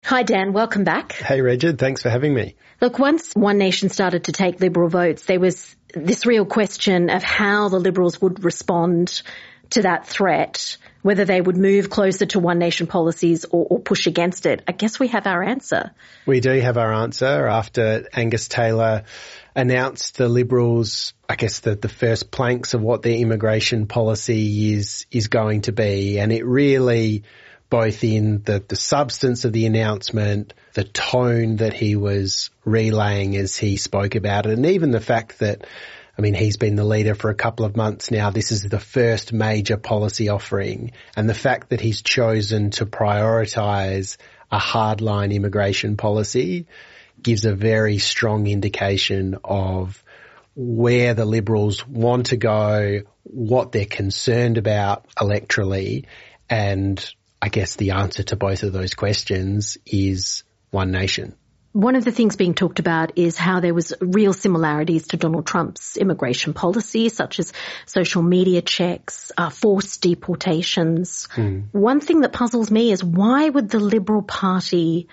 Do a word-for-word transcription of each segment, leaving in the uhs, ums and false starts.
Hi, Dan. Welcome back. Hey, Regid. Thanks for having me. Look, once One Nation started to take Liberal votes, there was this real question of how the Liberals would respond to that threat, whether they would move closer to One Nation policies or, or push against it. I guess we have our answer. We do have our answer after Angus Taylor announced the Liberals, I guess, the, the first planks of what their immigration policy is is going to be. And it really, both in the, the substance of the announcement, the tone that he was relaying as he spoke about it, and even the fact that, I mean, he's been the leader for a couple of months now. This is the first major policy offering. And the fact that he's chosen to prioritise a hardline immigration policy gives a very strong indication of where the Liberals want to go, what they're concerned about electorally, and I guess the answer to both of those questions is One Nation. One of the things being talked about is how there was real similarities to Donald Trump's immigration policy, such as social media checks, uh, forced deportations. Mm. One thing that puzzles me is why would the Liberal Party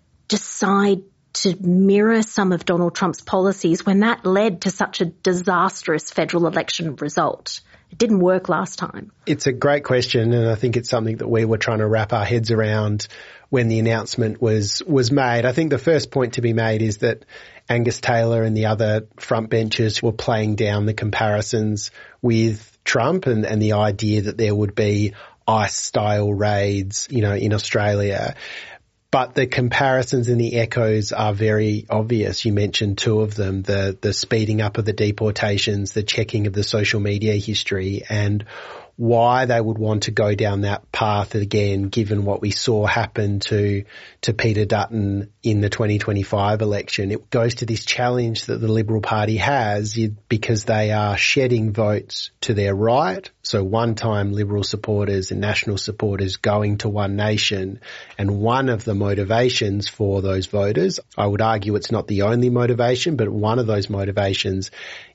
decide to mirror some of Donald Trump's policies when that led to such a disastrous federal election result? It didn't work last time. It's a great question, and I think it's something that we were trying to wrap our heads around when the announcement was was made. I think the first point to be made is that Angus Taylor and the other front benchers were playing down the comparisons with Trump and, and the idea that there would be ICE-style raids, you know, in Australia. But the comparisons and the echoes are very obvious. You mentioned two of them, the the speeding up of the deportations, the checking of the social media history, and why they would want to go down that path again, given what we saw happen to to Peter Dutton in the twenty twenty-five election. It goes to this challenge that the Liberal Party has because they are shedding votes to their right. So one-time Liberal supporters and National supporters going to One Nation. And one of the motivations for those voters, I would argue it's not the only motivation, but one of those motivations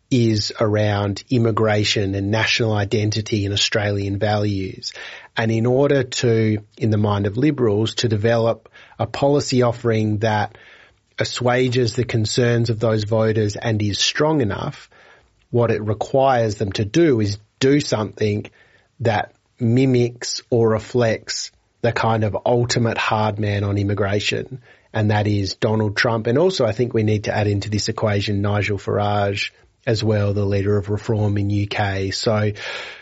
is around immigration and national identity and Australian values. And in order to, in the mind of Liberals, to develop a policy offering that assuages the concerns of those voters and is strong enough, what it requires them to do is do something that mimics or reflects the kind of ultimate hard man on immigration, and that is Donald Trump. And also I think we need to add into this equation Nigel Farage as well, the leader of Reform in U K. So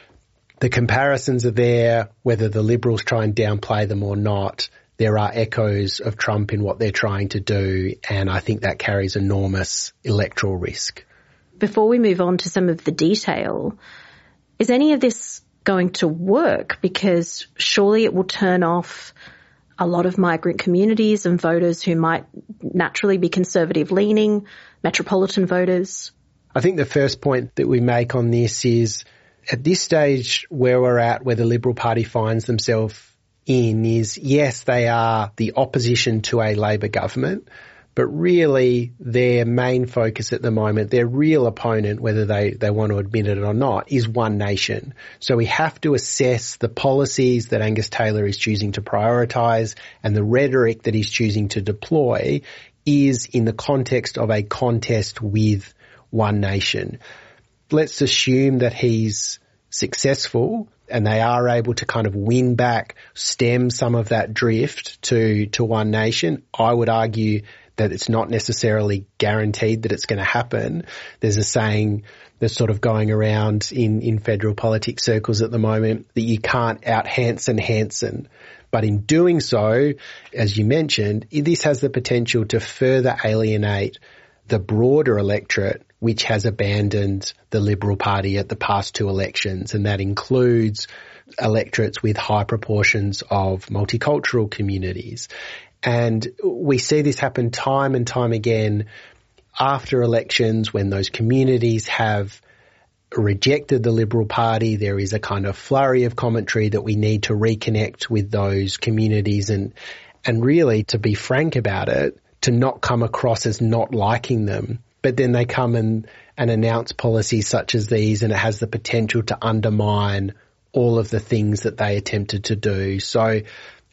the comparisons are there, whether the Liberals try and downplay them or not. There are echoes of Trump in what they're trying to do, and I think that carries enormous electoral risk. Before we move on to some of the detail, is any of this going to work? Because surely it will turn off a lot of migrant communities and voters who might naturally be conservative-leaning, metropolitan voters. I think the first point that we make on this is at this stage where we're at, where the Liberal Party finds themselves in is, yes, they are the opposition to a Labor government, but really their main focus at the moment, their real opponent, whether they, they want to admit it or not, is One Nation. So we have to assess the policies that Angus Taylor is choosing to prioritise and the rhetoric that he's choosing to deploy is in the context of a contest with One Nation. Let's assume that he's successful and they are able to kind of win back, stem some of that drift to, to One Nation. I would argue that it's not necessarily guaranteed that it's going to happen. There's a saying that's sort of going around in, in federal politics circles at the moment that you can't out-Hanson Hanson. But in doing so, as you mentioned, this has the potential to further alienate the broader electorate which has abandoned the Liberal Party at the past two elections, and that includes electorates with high proportions of multicultural communities. And we see this happen time and time again after elections when those communities have rejected the Liberal Party. There is a kind of flurry of commentary that we need to reconnect with those communities and, and really, to be frank about it, to not come across as not liking them. But then they come and, and announce policies such as these, and it has the potential to undermine all of the things that they attempted to do. So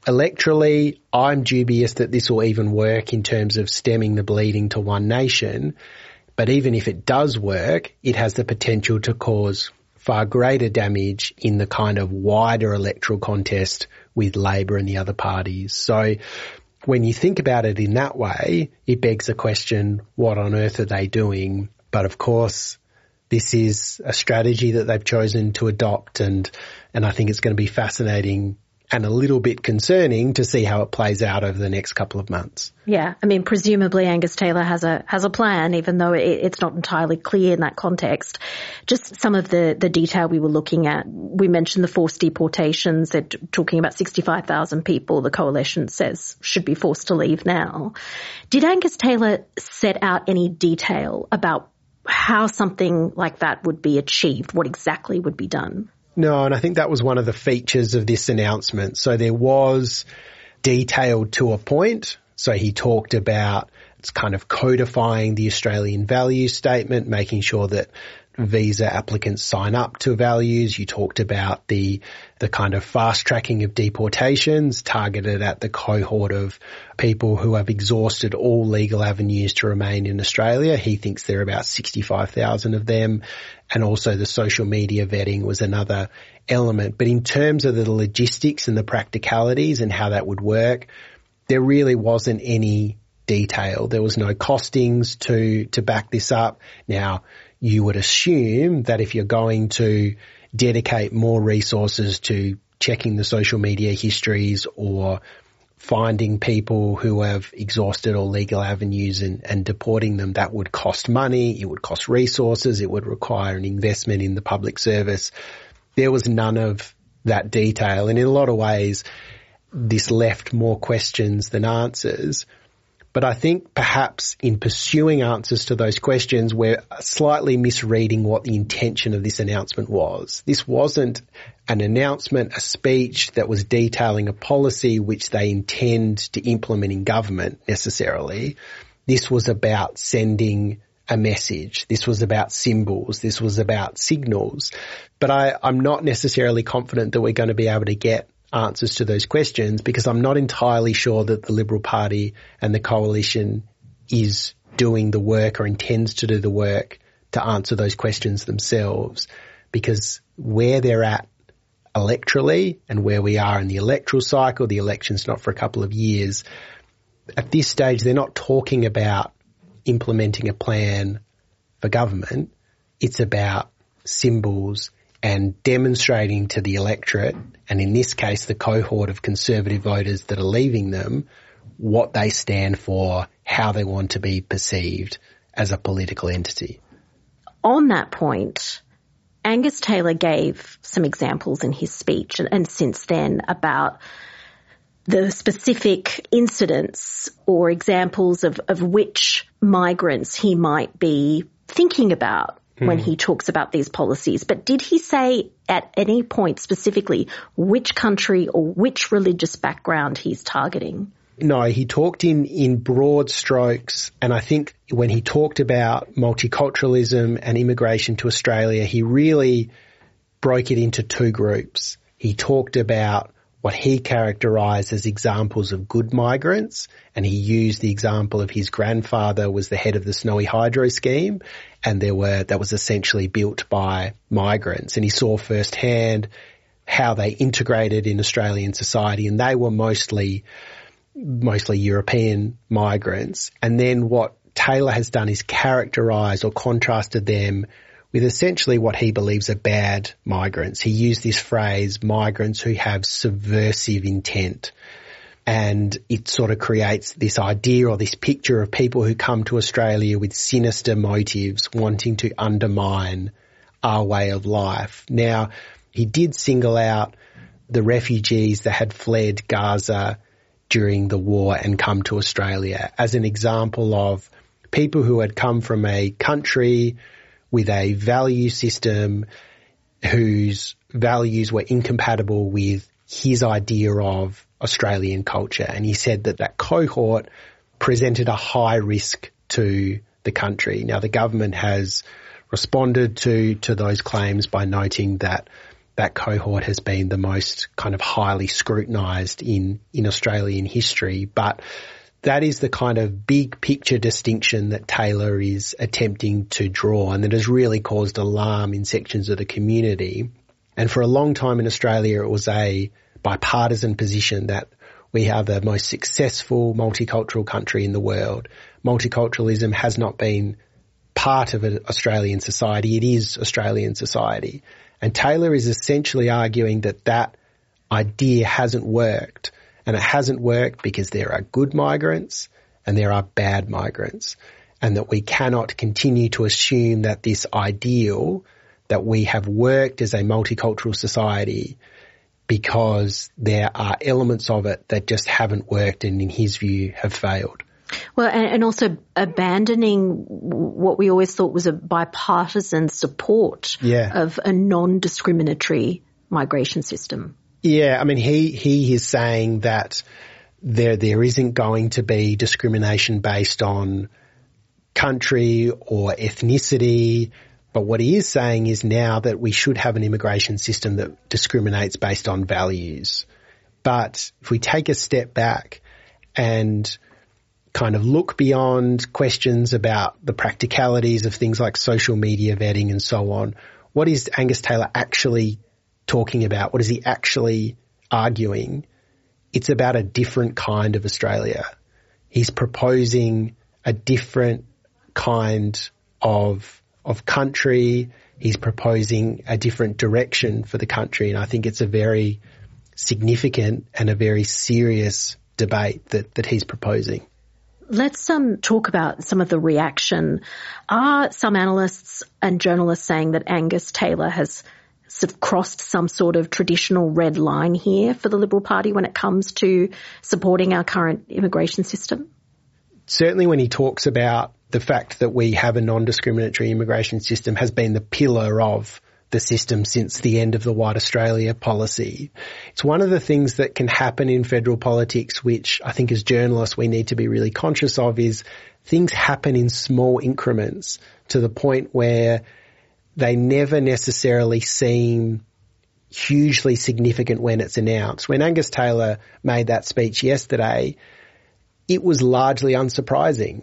Electorally, I'm dubious that this will even work in terms of stemming the bleeding to one nation. But even if it does work, it has the potential to cause far greater damage in the kind of wider electoral contest with Labor and the other parties. So when you think about it in that way, it begs the question, what on earth are they doing? But of course, this is a strategy that they've chosen to adopt, and, and I think it's going to be fascinating and a little bit concerning to see how it plays out over the next couple of months. Yeah, I mean, presumably Angus Taylor has a has a plan, even though it, it's not entirely clear in that context. Just some of the, the detail we were looking at. We mentioned the forced deportations. They're talking about sixty-five thousand people the coalition says should be forced to leave now. Did Angus Taylor set out any detail about how something like that would be achieved, what exactly would be done? No, and I think that was one of the features of this announcement. So there was detailed to a point. So he talked about it's kind of codifying the Australian values statement, making sure that visa applicants sign up to values. You talked about the the kind of fast tracking of deportations targeted at the cohort of people who have exhausted all legal avenues to remain in Australia. He thinks there are about sixty-five thousand of them. And also the social media vetting was another element. But in terms of the logistics and the practicalities and how that would work, there really wasn't any detail. There was no costings to, to back this up. Now, you would assume that if you're going to dedicate more resources to checking the social media histories or finding people who have exhausted all legal avenues and, and deporting them, that would cost money, it would cost resources, it would require an investment in the public service. There was none of that detail, and in a lot of ways this left more questions than answers. But I think perhaps in pursuing answers to those questions, we're slightly misreading what the intention of this announcement was. This wasn't an announcement, a speech that was detailing a policy which they intend to implement in government necessarily. This was about sending a message. This was about symbols. This was about signals. But I, I'm not necessarily confident that we're going to be able to get answers to those questions, because I'm not entirely sure that the Liberal Party and the coalition is doing the work or intends to do the work to answer those questions themselves, because where they're at electorally and where we are in the electoral cycle, the election's not for a couple of years, at this stage they're not talking about implementing a plan for government. It's about symbols and demonstrating to the electorate, and in this case the cohort of Conservative voters that are leaving them, what they stand for, how they want to be perceived as a political entity. On that point, Angus Taylor gave some examples in his speech and, and since then about the specific incidents or examples of, of which migrants he might be thinking about when he talks about these policies. But did he say at any point specifically which country or which religious background he's targeting? No, he talked in, in broad strokes, and I think when he talked about multiculturalism and immigration to Australia, he really broke it into two groups. He talked about what he characterised as examples of good migrants, and he used the example of his grandfather was the head of the Snowy Hydro scheme, and there were that was essentially built by migrants, and he saw firsthand how they integrated in Australian society, and they were mostly mostly European migrants. And then what Taylor has done is characterise or contrasted them with essentially what he believes are bad migrants. He used this phrase, migrants who have subversive intent. And it sort of creates this idea or this picture of people who come to Australia with sinister motives, wanting to undermine our way of life. Now, he did single out the refugees that had fled Gaza during the war and come to Australia as an example of people who had come from a country with a value system whose values were incompatible with his idea of Australian culture. And he said that that cohort presented a high risk to the country. Now, the government has responded to, to those claims by noting that that cohort has been the most kind of highly scrutinised in, in Australian history. But that is the kind of big picture distinction that Taylor is attempting to draw, and that has really caused alarm in sections of the community. And for a long time in Australia, it was a bipartisan position that we are the most successful multicultural country in the world. Multiculturalism has not been part of Australian society. It is Australian society. And Taylor is essentially arguing that that idea hasn't worked. And it hasn't worked because there are good migrants and there are bad migrants. And that we cannot continue to assume that this ideal that we have worked as a multicultural society because there are elements of it that just haven't worked and in his view have failed. Well, and, and also abandoning what we always thought was a bipartisan support yeah. of a non-discriminatory migration system. Yeah, I mean, he, he is saying that there there isn't going to be discrimination based on country or ethnicity. But what he is saying is now that we should have an immigration system that discriminates based on values. But if we take a step back and kind of look beyond questions about the practicalities of things like social media vetting and so on, what is Angus Taylor actually talking about? What is he actually arguing? It's about a different kind of Australia. He's proposing a different kind of of country. He's proposing a different direction for the country. And I think it's a very significant and a very serious debate that, that he's proposing. Let's um, talk about some of the reaction. Are some analysts and journalists saying that Angus Taylor has sort of crossed some sort of traditional red line here for the Liberal Party when it comes to supporting our current immigration system? Certainly when he talks about the fact that we have a non-discriminatory immigration system has been the pillar of the system since the end of the White Australia policy. It's one of the things that can happen in federal politics, which I think as journalists we need to be really conscious of, is things happen in small increments to the point where they never necessarily seem hugely significant when it's announced. When Angus Taylor made that speech yesterday, it was largely unsurprising.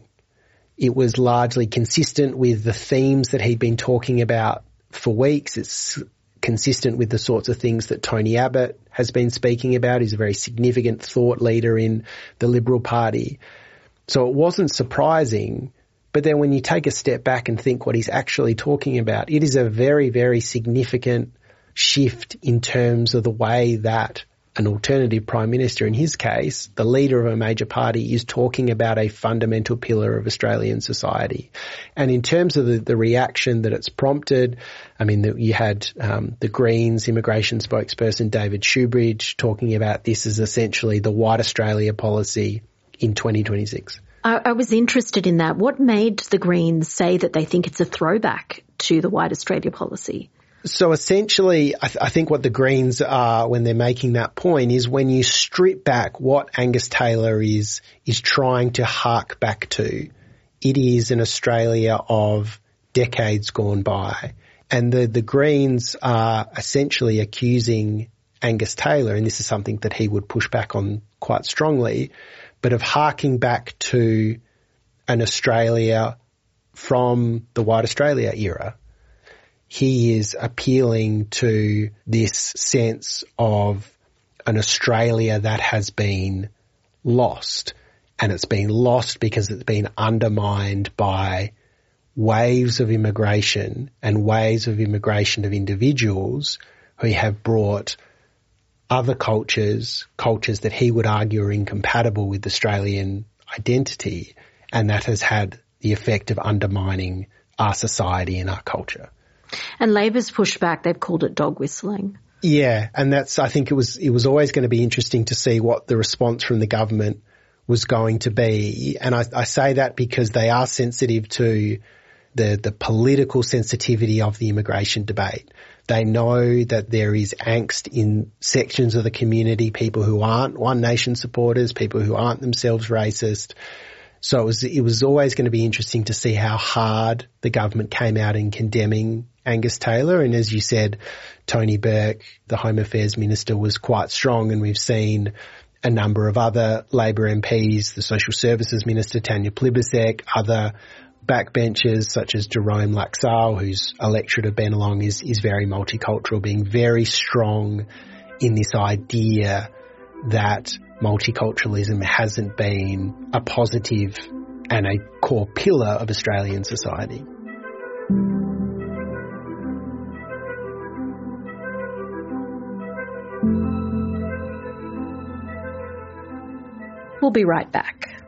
It was largely consistent with the themes that he'd been talking about for weeks. It's consistent with the sorts of things that Tony Abbott has been speaking about. He's a very significant thought leader in the Liberal Party. So it wasn't surprising. But then when you take a step back and think what he's actually talking about, it is a very, very significant shift in terms of the way that an alternative prime minister, in his case, the leader of a major party, is talking about a fundamental pillar of Australian society. And in terms of the, the reaction that it's prompted, I mean, the, you had um, the Greens immigration spokesperson David Shoebridge talking about this as essentially the White Australia policy in twenty twenty-six. I, I was interested in that. What made the Greens say that they think it's a throwback to the White Australia policy? So essentially, I, th- I think what the Greens are when they're making that point is when you strip back what Angus Taylor is is trying to hark back to, it is an Australia of decades gone by. And the, the Greens are essentially accusing Angus Taylor, and this is something that he would push back on quite strongly, but of harking back to an Australia from the White Australia era. He is appealing to this sense of an Australia that has been lost, and it's been lost because it's been undermined by waves of immigration and waves of immigration of individuals who have brought other cultures, cultures that he would argue are incompatible with Australian identity, and that has had the effect of undermining our society and our culture. And Labor's pushed back. They've called it dog whistling. Yeah, and that's, I think it was, it was always going to be interesting to see what the response from the government was going to be. And I, I say that because they are sensitive to the, the political sensitivity of the immigration debate. They know that there is angst in sections of the community, people who aren't One Nation supporters, people who aren't themselves racist. So it was, it was always going to be interesting to see how hard the government came out in condemning Angus Taylor. And as you said, Tony Burke, the Home Affairs Minister, was quite strong, and we've seen a number of other Labor M Ps, the Social Services Minister, Tanya Plibersek, other backbenchers such as Jerome Laxale, whose electorate of Bennelong is, is very multicultural, being very strong in this idea that multiculturalism hasn't been a positive and a core pillar of Australian society. We'll be right back.